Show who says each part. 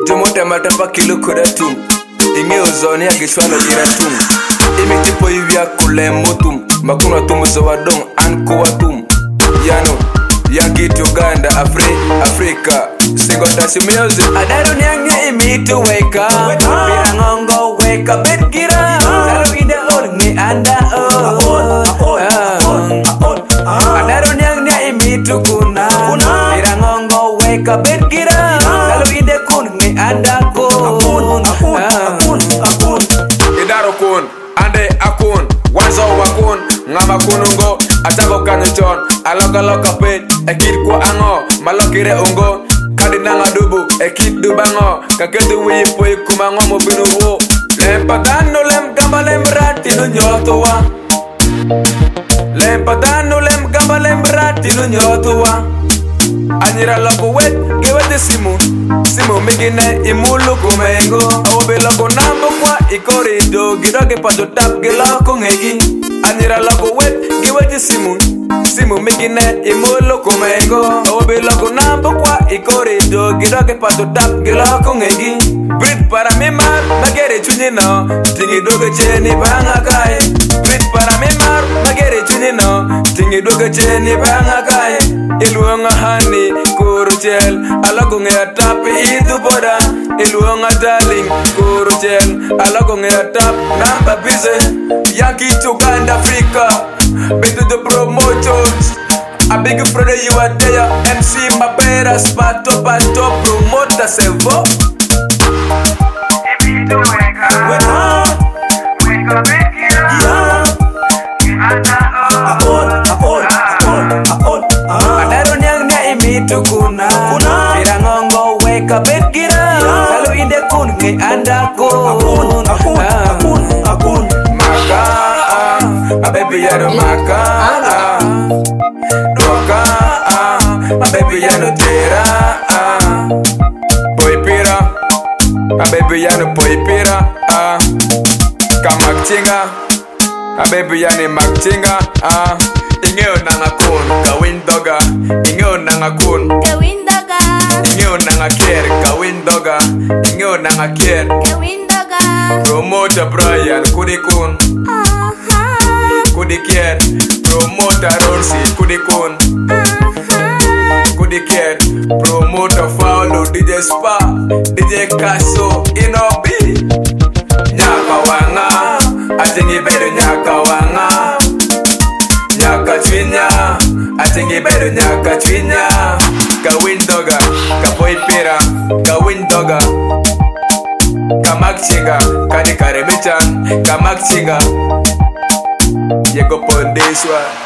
Speaker 1: Jomote matapa kilo kudatum. Inge ozoni agishwalo iratum. Imi tipo hivya kule mutum. Makuna tumu zawadong anko watum. Yano, Yankee Uganda, Africa. Single dash music. Adaro nyange imi to wake up. Pirangongo wake up and get up. Salo ide orngi anda Adaro nyange imi to kuna. Pirangongo wake up and get up. Salo ide kungi anda Idaro kun, ande akun, wanzo wakun, ngama kunungo, atango kanyuchon, aloka pet, ekid kwa ango, malokire ungo, kadinanga dubu, ekid dubango, kaketu wipo ikumango mobinuwo, lempatano lem gamba lem ratino nyotowa, lempatano lem gamba lem ratino nyotowa. Anyira loko wet, gewete simu migine imulu kumengo. Obe loko nambo kwa ikorido, gidoge pato tap geloko ngegi. Anyira loko wet, gewete simu migine imulu kumengo. Obe loko nambo kwa ikorido, gidoge pato tap geloko ngegi. Brit para mimar, magere chunyino, tingi doge cheni banga kai. Brit para mimar, magere chunyino, tingi doge cheni banga kai. Iluonga hani kuruchel alagonge atap idu boda iluonga darling kuruchel alagonge atap namba bize Yankee Uganda Africa beto the promotions a big brother you are there MC Mapera spato promoter sevo if you wake up tukuna Pirangongo wake up and get up Salo inde kunge andako Maka my baby yano maka Doka my baby yano tera Boy pira my baby yano boy pira Kamakchinga my baby yano makchinga Ingeo nanga kun kawin doga Ingeo nanga kun
Speaker 2: kawin doga
Speaker 1: Ingeo nanga kier kawin doga Ingeo nanga kier
Speaker 2: kawin doga
Speaker 1: Promoter Brian kudi kun Kudi kier Promoter Ronsi kudi kun Kudi kier Promoter Paulo DJ Spa DJ Kaso Inobi Nyaka wanga Atingi bedo nyaka wanga Nyaka chwinya, atingi bedo nyaka chwinya. Kawin doga, kapoy pira, kawin doga. Kamak chinga, kani karebechan, kamak chinga. Yego pondeswa.